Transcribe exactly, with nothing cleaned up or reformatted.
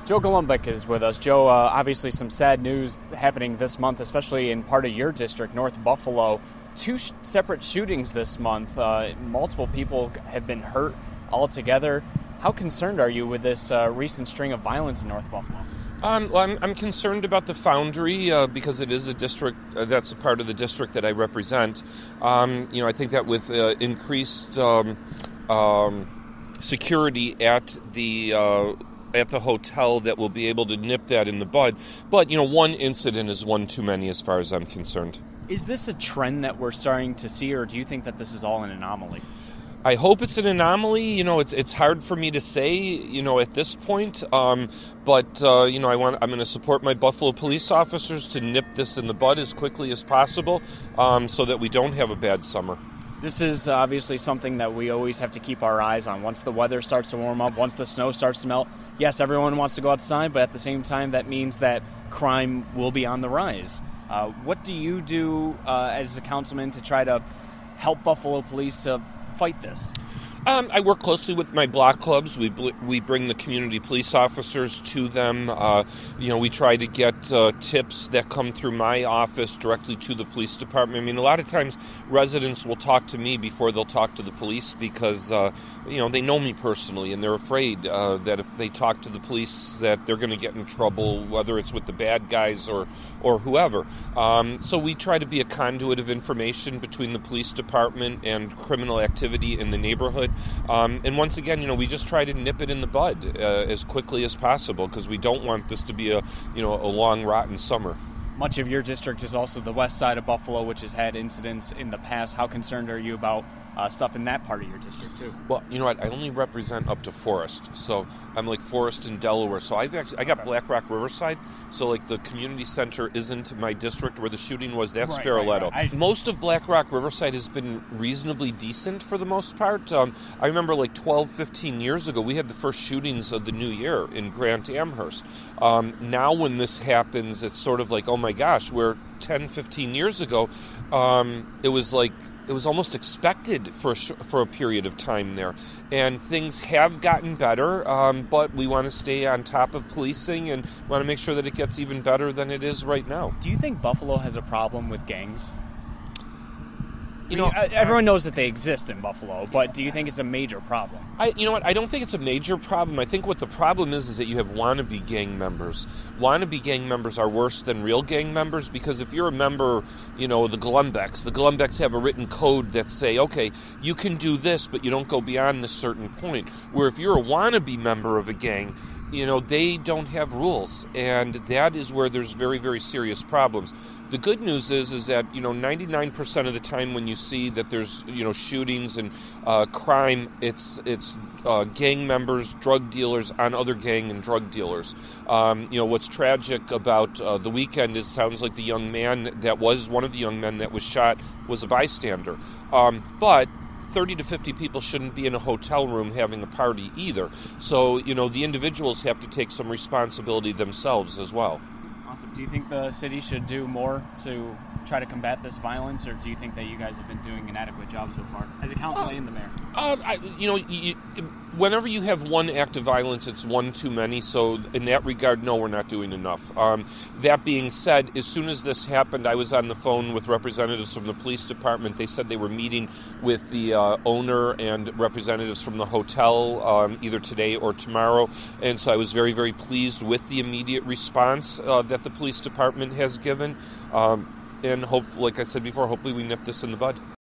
Joe Golumbek is with us. Joe, uh, obviously some sad news happening this month, especially in part of your district, North Buffalo. Two sh- separate shootings this month. Uh, multiple people have been hurt altogether. How concerned are you with this uh, recent string of violence in North Buffalo? Um, well, I'm, I'm concerned about the Foundry uh, because it is a district uh, that's a part of the district that I represent. Um, you know, I think that with uh, increased um, um, security at the uh, at the hotel, that we'll be able to nip that in the bud. But you know, one incident is one too many, as far as I'm concerned. Is this a trend that we're starting to see, or do you think that this is all an anomaly? I hope it's an anomaly. You know, it's it's hard for me to say, you know, at this point. Um, but uh, you know, I want I'm going to support my Buffalo police officers to nip this in the bud as quickly as possible, um, so that we don't have a bad summer. This is obviously something that we always have to keep our eyes on. Once the weather starts to warm up, once the snow starts to melt, yes, everyone wants to go outside, but at the same time, that means that crime will be on the rise. Uh, what do you do uh, as a councilman to try to help Buffalo police to fight this? Um, I work closely with my block clubs. We bl- we bring the community police officers to them. Uh, you know, we try to get uh, tips that come through my office directly to the police department. I mean, a lot of times residents will talk to me before they'll talk to the police because, uh, you know, they know me personally and they're afraid uh, that if they talk to the police that they're going to get in trouble, whether it's with the bad guys or, or whoever. Um, so we try to be a conduit of information between the police department and criminal activity in the neighborhood. Um, and once again, you know, we just try to nip it in the bud uh, as quickly as possible because we don't want this to be a, you know, a long, rotten summer. Much of your district is also the west side of Buffalo, which has had incidents in the past. How concerned are you about uh, stuff in that part of your district, too? Well, you know what? I only represent up to Forest. So I'm like Forest in Delaware. So I've actually, I got Black Rock Riverside. So like the community center isn't my district where the shooting was. That's right, Fariletto. Right, right. I... Most of Black Rock Riverside has been reasonably decent for the most part. Um, I remember like twelve, fifteen years ago, we had the first shootings of the new year in Grant Amherst. Um, now when this happens, it's sort of like, oh my gosh, where ten, fifteen years ago, um, it was like, it was almost expected for a sh- for a period of time there. And things have gotten better, um, but we want to stay on top of policing and want to make sure that it gets even better than it is right now. Do you think Buffalo has a problem with gangs? You know, I mean, everyone knows that they exist in Buffalo, but do you think it's a major problem? I, you know what? I don't think it's a major problem. I think what the problem is is that you have wannabe gang members. Wannabe gang members are worse than real gang members because if you're a member, you know, the Golumbeks, the Golumbeks have a written code that say, okay, you can do this, but you don't go beyond this certain point. Where if you're a wannabe member of a gang, you know, they don't have rules, and that is where there's very, very serious problems. The good news is is that, you know, ninety-nine percent of the time when you see that there's, you know, shootings and uh, crime, it's it's uh, gang members, drug dealers on other gang and drug dealers. Um, you know, what's tragic about uh, the weekend is it sounds like the young man that was one of the young men that was shot was a bystander. Um, but thirty to fifty people shouldn't be in a hotel room having a party either. So, you know, the individuals have to take some responsibility themselves as well. Awesome. Do you think the city should do more to try to combat this violence, or do you think that you guys have been doing an adequate job so far as a council uh, and the mayor? Uh, I, you know, you, whenever you have one act of violence, it's one too many. So in that regard, no, we're not doing enough. Um, that being said, as soon as this happened, I was on the phone with representatives from the police department. They said they were meeting with the uh, owner and representatives from the hotel um, either today or tomorrow. And so I was very, very pleased with the immediate response uh, that the police department has given. Um, and hope, like I said before, hopefully we nip this in the bud.